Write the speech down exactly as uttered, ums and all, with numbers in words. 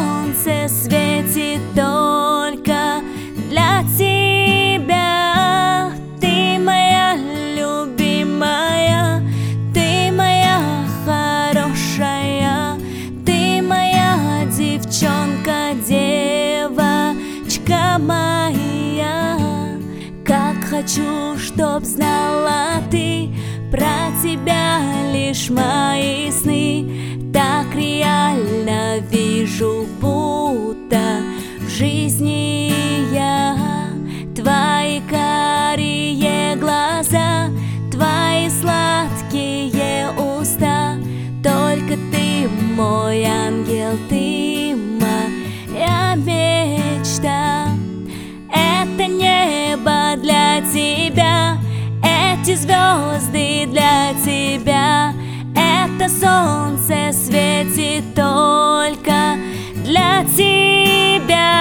солнце светит только для тебя. Ты моя любимая, ты моя хорошая, ты моя девчонка, девочка моя. Как хочу, чтоб знала ты, про тебя лишь мои сны. Так реально вижу, будто в жизни я. Твои карие глаза, твои сладкие уста. Только ты мой ангел, ты моя мечта. Это небо для тебя, эти звезды для тебя. Это солнце светит только для тебя.